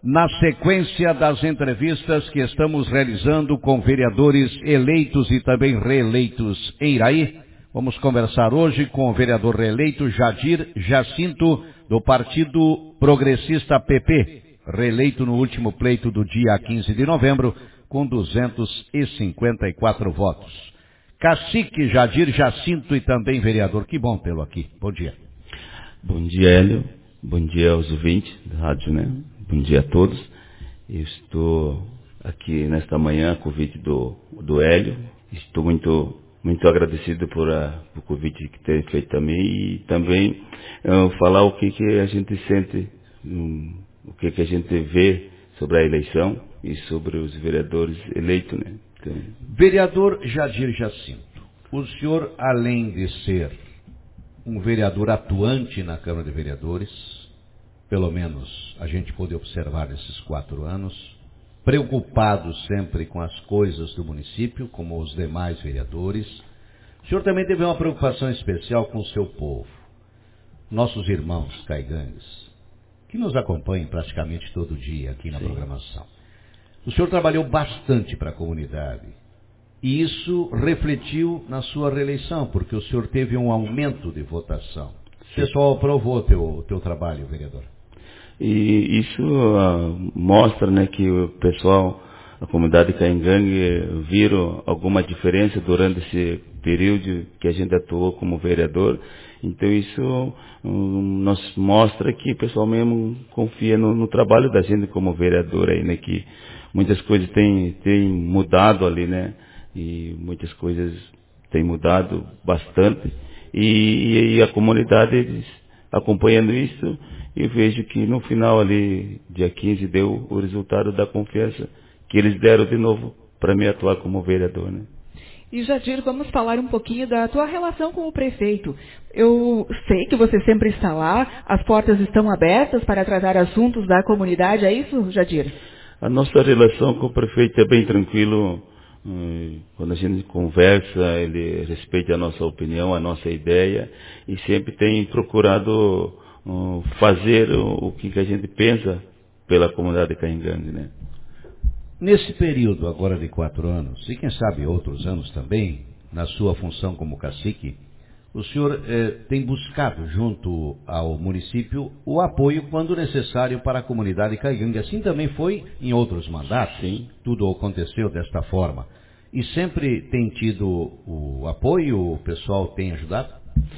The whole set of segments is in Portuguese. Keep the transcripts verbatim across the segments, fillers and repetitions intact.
Na sequência das entrevistas que estamos realizando com vereadores eleitos e também reeleitos em Iraí, vamos conversar hoje com o vereador reeleito Jadir Jacinto, do Partido Progressista P P, reeleito no último pleito do dia quinze de novembro, com duzentos e cinquenta e quatro votos. Cacique Jadir Jacinto e também vereador, que bom tê-lo aqui. Bom dia. Bom dia, Hélio. Bom dia aos ouvintes da rádio, né? Bom dia a todos. Eu estou aqui nesta manhã a convite do, do Hélio. Estou muito, muito agradecido por a, por o convite que tem feito também e também uh, falar o que, que a gente sente, um, o que, que a gente vê sobre a eleição e sobre os vereadores eleitos, né? Então... Vereador Jadir Jacinto, o senhor, além de ser um vereador atuante na Câmara de Vereadores, pelo menos a gente pôde observar nesses quatro anos, preocupado sempre com as coisas do município, como os demais vereadores, o senhor também teve uma preocupação especial com o seu povo, nossos irmãos caigangues, que nos acompanham praticamente todo dia aqui na Sim. programação. O senhor trabalhou bastante para a comunidade e isso refletiu na sua reeleição, porque o senhor teve um aumento de votação. O pessoal aprovou o teu, teu trabalho, vereador. E isso uh, mostra, né, que o pessoal, a comunidade Caingangue, viram alguma diferença durante esse período que a gente atuou como vereador. Então isso um, nos mostra que o pessoal mesmo confia no, no trabalho da gente como vereador aí, né, que muitas coisas têm, têm mudado ali, né, e muitas coisas têm mudado bastante. E, e a comunidade acompanhando isso, e vejo que no final ali, dia quinze, deu o resultado da confiança que eles deram de novo para me atuar como vereador, né? E Jadir, vamos falar um pouquinho da tua relação com o prefeito. Eu sei que você sempre está lá, as portas estão abertas para tratar assuntos da comunidade, é isso, Jadir? A nossa relação com o prefeito é bem tranquilo. Quando a gente conversa, ele respeita a nossa opinião, a nossa ideia, e sempre tem procurado uh, fazer o, o que a gente pensa pela comunidade Caingangue, né? Nesse período agora de quatro anos, e quem sabe outros anos também, na sua função como cacique, o senhor eh, tem buscado junto ao município o apoio quando necessário para a comunidade Caingangue. Assim também foi em outros mandatos. Sim. Tudo aconteceu desta forma. E sempre tem tido o apoio, o pessoal tem ajudado?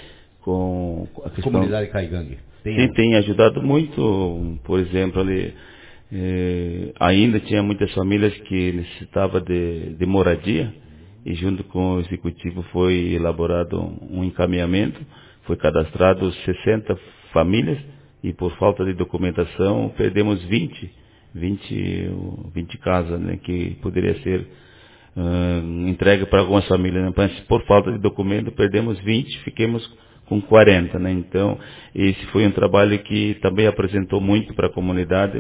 Com a questão... comunidade Caingangue. Tem... Sim, tem ajudado muito. Por exemplo, ali, eh, ainda tinha muitas famílias que necessitavam de, de moradia. E junto com o executivo foi elaborado um encaminhamento, foi cadastrado sessenta famílias e por falta de documentação perdemos vinte, vinte, vinte casas, né, que poderia ser uh, entregue para algumas famílias, né, mas por falta de documento perdemos vinte, fiquemos com quarenta, né? Então esse foi um trabalho que também apresentou muito para a comunidade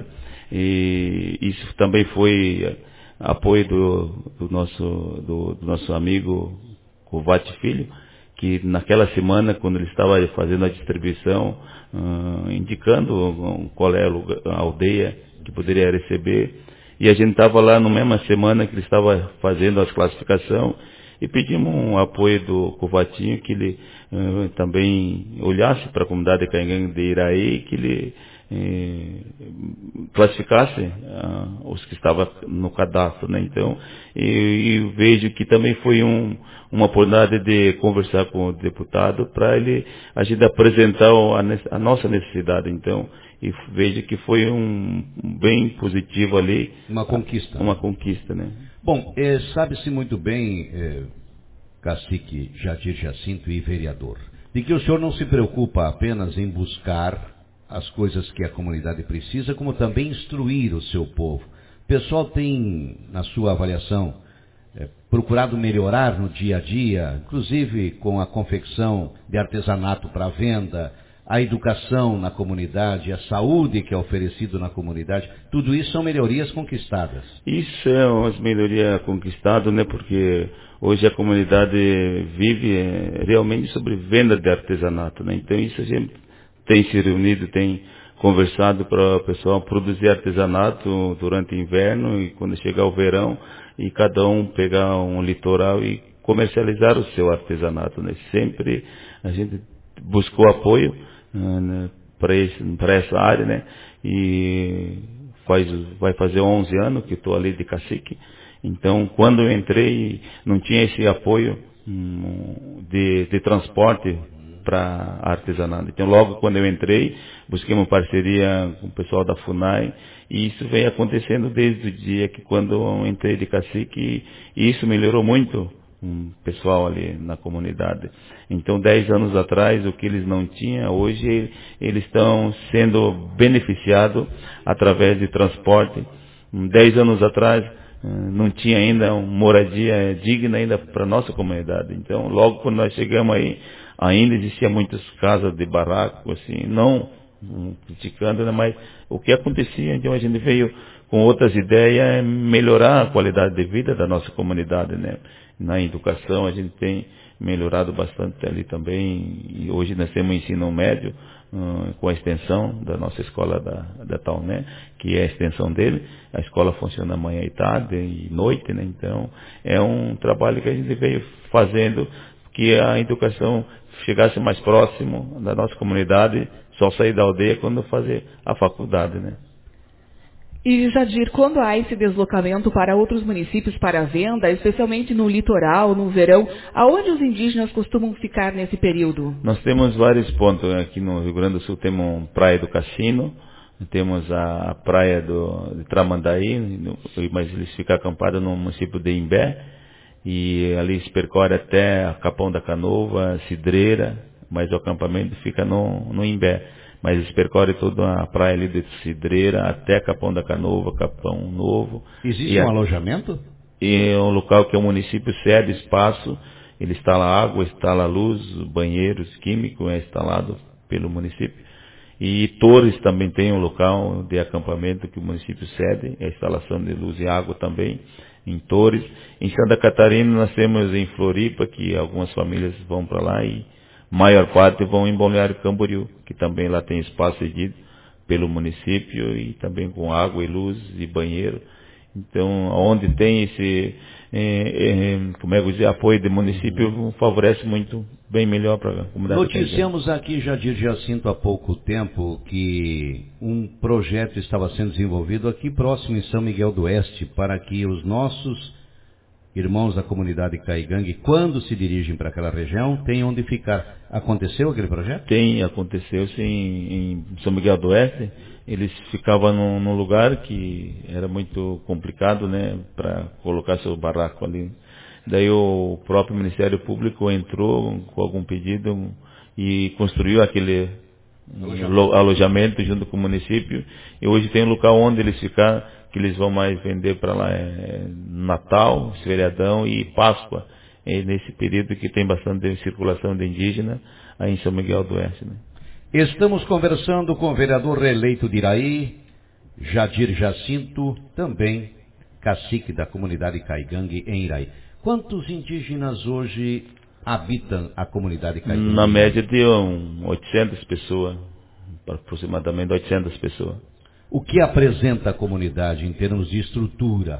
e isso também foi apoio do, do, nosso, do, do nosso amigo Covate Filho, que naquela semana, quando ele estava fazendo a distribuição, uh, indicando qual é a, lugar, a aldeia que poderia receber, e a gente estava lá na mesma semana que ele estava fazendo as classificações, e pedimos um apoio do Covatinho, que ele uh, também olhasse para a comunidade de Caingangue de Iraí, que ele eh, classificasse uh, os que estavam no cadastro, né? Então, eu vejo que também foi um, uma oportunidade de conversar com o deputado para ele a gente apresentar a, a nossa necessidade. Então, e vejo que foi um, um bem positivo ali. Uma conquista. Uma conquista, né? Bom, é, sabe-se muito bem, é, cacique Jadir Jacinto e vereador, de que o senhor não se preocupa apenas em buscar as coisas que a comunidade precisa, como também instruir o seu povo. O pessoal tem, na sua avaliação, é, procurado melhorar no dia a dia, inclusive com a confecção de artesanato para venda, a educação na comunidade, a saúde que é oferecido na comunidade, tudo isso são melhorias conquistadas. Isso é uma melhoria conquistada, né? Porque hoje a comunidade vive realmente sobre venda de artesanato, né? Então isso a gente tem se reunido, tem conversado para o pessoal produzir artesanato durante o inverno e quando chegar o verão, e cada um pegar um litoral e comercializar o seu artesanato, né? Sempre a gente buscou apoio uh, né, para essa área, né? E faz, vai fazer onze anos que estou ali de cacique. Então, quando eu entrei, não tinha esse apoio hum, de, de transporte para artesanato. Então, logo quando eu entrei, busquei uma parceria com o pessoal da FUNAI, e isso vem acontecendo desde o dia que quando eu entrei de cacique, e isso melhorou muito o pessoal ali na comunidade. Então, dez anos atrás, o que eles não tinham, hoje eles estão sendo beneficiados através de transporte. Dez anos atrás, não tinha ainda uma moradia digna ainda para a nossa comunidade. Então, logo quando nós chegamos aí, ainda existiam muitas casas de barraco, assim, não um, criticando, né, mas o que acontecia, então a gente veio com outras ideias, melhorar a qualidade de vida da nossa comunidade, né? Na educação a gente tem melhorado bastante ali também, e hoje nós temos ensino médio, hum, com a extensão da nossa escola da, da Tauné, que é a extensão dele. A escola funciona manhã e tarde e noite, né? Então é um trabalho que a gente veio fazendo, que a educação chegasse mais próximo da nossa comunidade, só sair da aldeia quando fazer a faculdade, né? E, Jadir, quando há esse deslocamento para outros municípios para a venda, especialmente no litoral, no verão, aonde os indígenas costumam ficar nesse período? Nós temos vários pontos. Aqui no Rio Grande do Sul temos a Praia do Cassino, temos a Praia do, de Tramandaí, mas eles ficam acampados no município de Imbé, e ali se percorre até Capão da Canoa, Cidreira, mas o acampamento fica no, no Imbé. Mas eles percorrem toda a praia ali de Cidreira até Capão da Canoa, Capão Novo. Existe e um a, alojamento? E é um local que o município cede espaço, ele instala água, instala luz, banheiros químicos é instalado pelo município. E Torres também tem um local de acampamento que o município cede, a instalação de luz e água também em Torres. Em Santa Catarina nós temos em Floripa, que algumas famílias vão para lá, e maior parte vão em Balneário Camboriú, que também lá tem espaço cedido pelo município e também com água e luz e banheiro. Então, onde tem esse, é, é, como é que eu dizer, apoio do município, favorece muito, bem melhor para a comunidade. Noticiamos aqui, Jadir Jacinto, há pouco tempo, que um projeto estava sendo desenvolvido aqui próximo em São Miguel do Oeste, para que os nossos irmãos da comunidade Caigangue, quando se dirigem para aquela região, tenham onde ficar. Aconteceu aquele projeto? Tem, aconteceu sim, em São Miguel do Oeste. Eles ficavam num, num lugar que era muito complicado, né, para colocar seu barraco ali. Daí o próprio Ministério Público entrou com algum pedido e construiu aquele alojamento, alojamento junto com o município. E hoje tem um local onde eles ficam, que eles vão mais vender para lá, é Natal, feriadão e Páscoa. É nesse período que tem bastante circulação de indígena aí em São Miguel do Oeste, né? Estamos conversando com o vereador reeleito de Iraí, Jadir Jacinto, também cacique da comunidade Caigangue em Iraí. Quantos indígenas hoje habitam a comunidade Caigangue? Na média de um, oitocentas pessoas, aproximadamente oitocentas pessoas. O que apresenta a comunidade em termos de estrutura?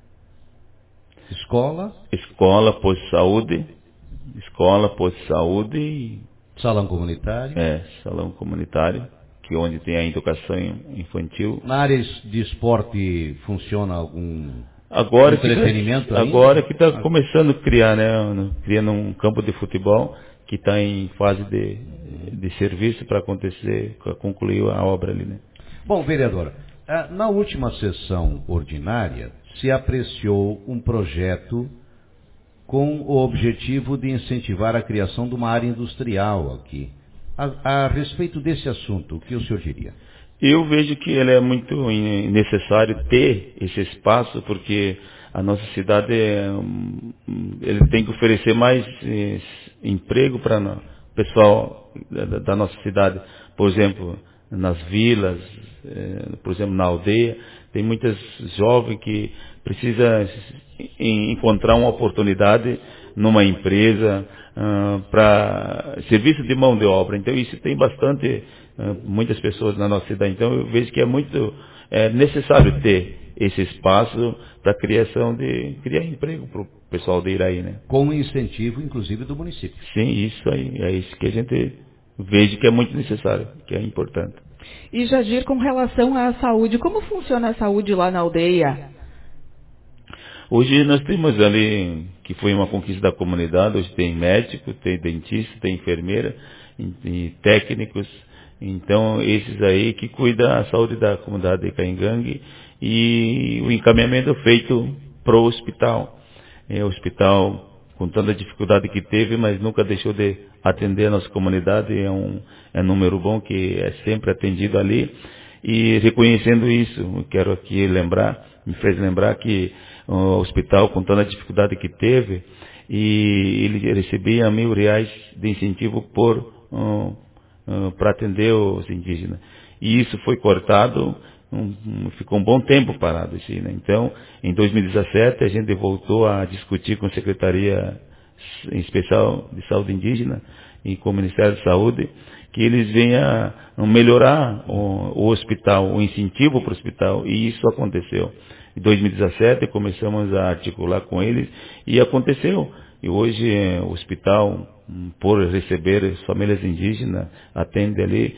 Escola? Escola, posto de saúde, escola, posto de saúde e... Salão comunitário? É, salão comunitário, que é onde tem a educação infantil. Na área de esporte funciona algum agora entretenimento que, ainda? Agora que está começando a criar, né? Criando um campo de futebol que está em fase de, de serviço para acontecer, para concluir a obra ali, né? Bom, vereador, na última sessão ordinária se apreciou um projeto com o objetivo de incentivar a criação de uma área industrial aqui. A, a respeito desse assunto, o que o senhor diria? Eu vejo que ele é muito necessário ter esse espaço, porque a nossa cidade é, ele tem que oferecer mais eh, emprego para o pessoal da, da nossa cidade. Por exemplo, nas vilas, eh, por exemplo, na aldeia, tem muitas jovens que precisam encontrar uma oportunidade numa empresa, uh, para serviço de mão de obra. Então isso tem bastante, uh, muitas pessoas na nossa cidade. Então eu vejo que é muito é, necessário ter esse espaço para a criação de criar emprego para o pessoal de Iraí, né? Com incentivo, inclusive, do município. Sim, isso aí, é isso que a gente veja que é muito necessário, que é importante. E Jadir, com relação à saúde, como funciona a saúde lá na aldeia? Hoje nós temos ali, que foi uma conquista da comunidade, hoje tem médico, tem dentista, tem enfermeira, e, e técnicos, então esses aí que cuidam da saúde da comunidade de Caingangue e o encaminhamento feito para o hospital. É, o hospital, com tanta dificuldade que teve, mas nunca deixou de atender a nossa comunidade, é um, é um número bom que é sempre atendido ali. E reconhecendo isso, eu quero aqui lembrar, me fez lembrar que o hospital, com toda a dificuldade que teve, e ele recebia mil reais de incentivo por uh, uh, para atender os indígenas. E isso foi cortado, um, ficou um bom tempo parado. Assim, né? Então, em dois mil e dezessete, a gente voltou a discutir com a Secretaria Especial de Saúde Indígena e com o Ministério da Saúde, que eles venham melhorar o, o hospital, o incentivo para o hospital, e isso aconteceu. Em dois mil e dezessete começamos a articular com eles e aconteceu. E hoje o hospital, por receber famílias indígenas, atende ali,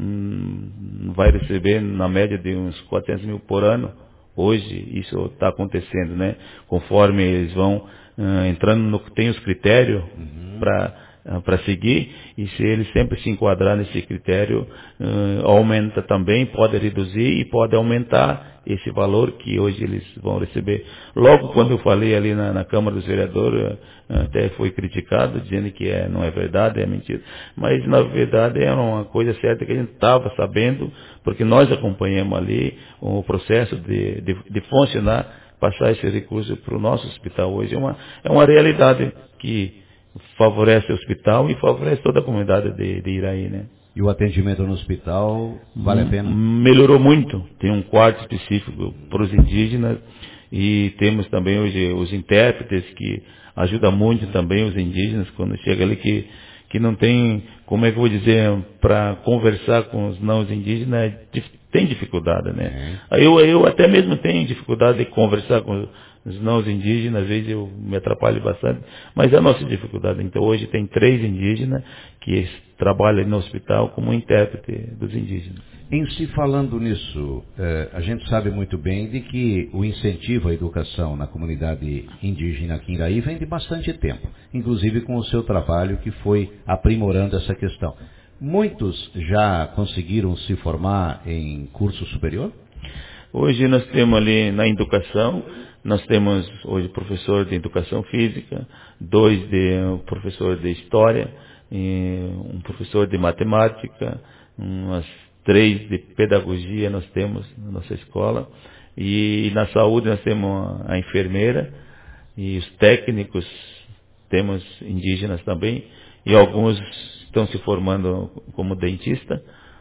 hum, vai receber na média de uns quatrocentos mil por ano. Hoje isso está acontecendo, né? Conforme eles vão uh, entrando no que tem os critérios uhum. para para seguir, e se ele sempre se enquadrar nesse critério, uh, aumenta também, pode reduzir e pode aumentar esse valor que hoje eles vão receber. Logo quando eu falei ali na, na Câmara dos Vereadores, uh, até foi criticado, dizendo que é, não é verdade, é mentira. Mas na verdade era uma coisa certa que a gente estava sabendo, porque nós acompanhamos ali o processo de, de, de funcionar, passar esse recurso para o nosso hospital hoje. É uma, é uma realidade que favorece o hospital e favorece toda a comunidade de, de Iraí, né? E o atendimento no hospital vale a pena? Melhorou muito. Tem um quarto específico para os indígenas e temos também hoje os intérpretes que ajudam muito também os indígenas quando chega ali que, que não tem, como é que eu vou dizer, para conversar com os não indígenas, tem dificuldade, né? É. Eu, eu até mesmo tenho dificuldade de conversar com os não indígenas, às vezes eu me atrapalho bastante, mas é a nossa dificuldade. Então hoje tem três indígenas que trabalham no hospital como intérprete dos indígenas. Em se falando nisso, eh, a gente sabe muito bem de que o incentivo à educação na comunidade indígena aqui em Iraí vem de bastante tempo, inclusive com o seu trabalho que foi aprimorando essa questão. Muitos já conseguiram se formar em curso superior? Hoje nós temos ali na educação, nós temos hoje professor de educação física, dois de um professor de história, um professor de matemática, umas três de pedagogia nós temos na nossa escola, e na saúde nós temos a enfermeira e os técnicos, temos indígenas também, e alguns estão se formando como dentista,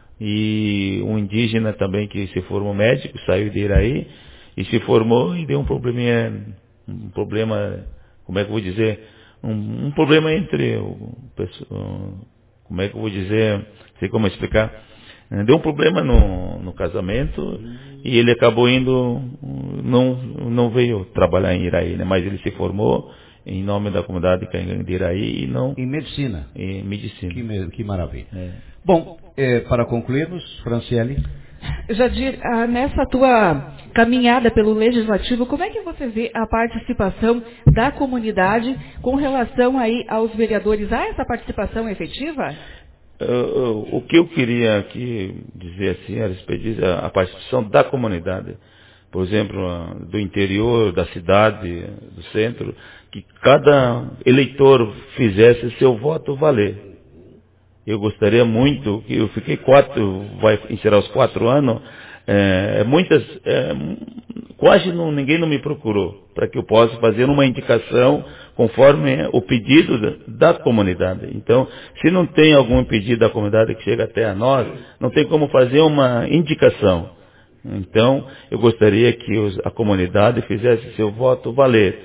e um indígena também que se formou médico, saiu de Iraí, e se formou e deu um probleminha, um problema, como é que eu vou dizer, um, um problema entre, o, como é que eu vou dizer, não sei como explicar, deu um problema no, no casamento e ele acabou indo, não, não veio trabalhar em Iraí, né? Mas ele se formou em nome da comunidade de Iraí e não... Em medicina. Em medicina. Que, que maravilha. É. Bom, é, para concluirmos, Franciele... Jadir, ah, nessa tua caminhada pelo Legislativo, como é que você vê a participação da comunidade com relação aí aos vereadores? Há essa participação efetiva? Uh, uh, o que eu queria aqui dizer assim a respeito disso, a, a participação da comunidade, por exemplo, uh, do interior, da cidade, do centro, que cada eleitor fizesse seu voto valer. Eu gostaria muito, que eu fiquei quatro, vai encerrar os quatro anos, é, muitas, é, quase não, ninguém não me procurou para que eu possa fazer uma indicação conforme o pedido da, da comunidade. Então, se não tem algum pedido da comunidade que chega até a nós, não tem como fazer uma indicação. Então, eu gostaria que os, a comunidade fizesse seu voto valer.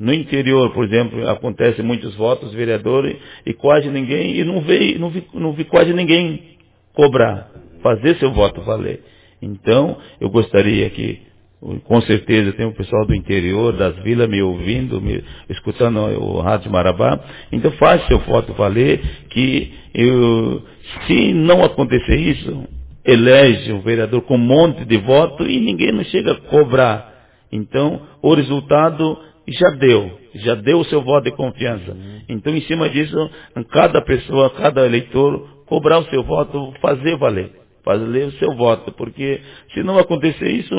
No interior, por exemplo, acontece muitos votos, vereadores, e quase ninguém, e não vi, não vi, não vi quase ninguém cobrar, fazer seu voto valer. Então, eu gostaria que, com certeza tem o pessoal do interior, das vilas me ouvindo, me, escutando o Rádio Marabá, então faz seu voto valer, que eu, se não acontecer isso, elege um vereador com um monte de voto e ninguém não chega a cobrar. Então, o resultado já deu, já deu o seu voto de confiança. Então, em cima disso, cada pessoa, cada eleitor, cobrar o seu voto, fazer valer, fazer o seu voto, porque se não acontecer isso,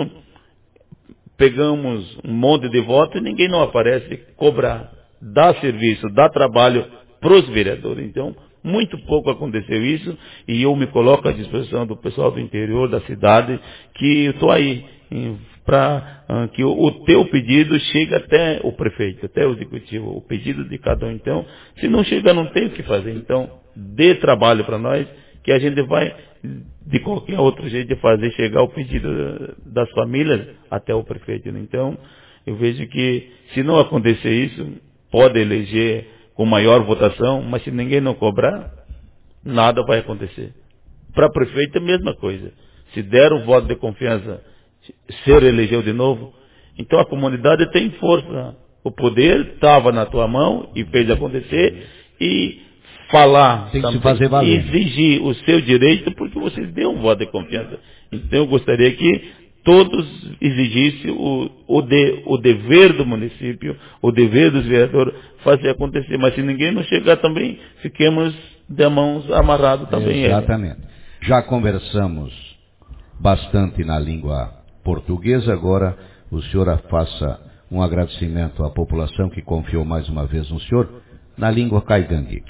pegamos um monte de votos e ninguém não aparece cobrar, dá serviço, dá trabalho para os vereadores. Então, muito pouco aconteceu isso, e eu me coloco à disposição do pessoal do interior, da cidade, que eu estou aí para uh, que o, o teu pedido chegue até o prefeito, até o executivo, o pedido de cada um. Então, se não chega, não tem o que fazer. Então, dê trabalho para nós, que a gente vai, de qualquer outro jeito, de fazer chegar o pedido das famílias até o prefeito. Então, eu vejo que, se não acontecer isso, pode eleger com maior votação, mas se ninguém não cobrar, nada vai acontecer. Para prefeito é a mesma coisa. Se der o voto de confiança, se elegeu de novo, então a comunidade tem força. O poder estava na tua mão e fez acontecer, e falar, tem que se fazer valer, exigir o seu direito, porque você deu um voto de confiança. Então eu gostaria que todos exigissem o, o, de, o dever do município, o dever dos vereadores, fazer acontecer. Mas se ninguém não chegar também, fiquemos de mãos amarradas também. Exatamente. Ele. Já conversamos bastante na língua portuguesa, agora o senhor faça um agradecimento à população que confiou mais uma vez no senhor, na língua caigangue.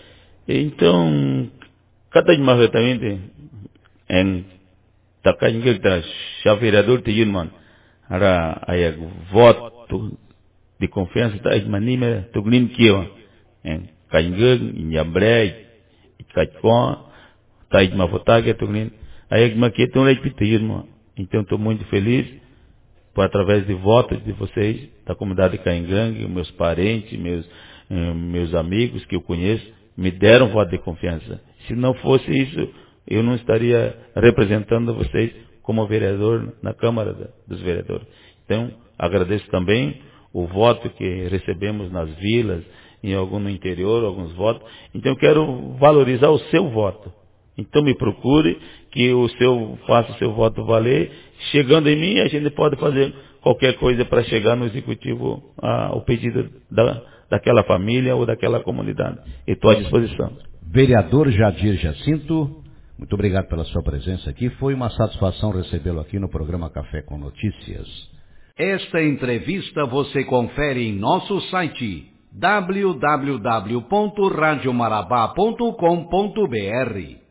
Então, cada vez também em Takaigangue da já vereador de Yunman, era aí voto de confiança da Ismanime Tuglin Kiwa, em Kaigangue, em Yabrei, em Kachon, da Isma Votaga Tuglin, aí Isma Kietun Leipita Yunman. Então, estou muito feliz por através de votos de vocês, da comunidade de Kaigangue, meus parentes, meus, meus amigos que eu conheço, me deram voto de confiança. Se não fosse isso, eu não estaria representando vocês como vereador na Câmara dos Vereadores. Então, agradeço também o voto que recebemos nas vilas, em algum no interior, alguns votos. Então, quero valorizar o seu voto. Então, me procure, que o seu, faça o seu voto valer. Chegando em mim, a gente pode fazer qualquer coisa para chegar no executivo ao pedido da, daquela família ou daquela comunidade. E estou à disposição. Vereador Jadir Jacinto, muito obrigado pela sua presença aqui. Foi uma satisfação recebê-lo aqui no programa Café com Notícias. Esta entrevista você confere em nosso site w w w ponto radio marabá ponto com ponto b r.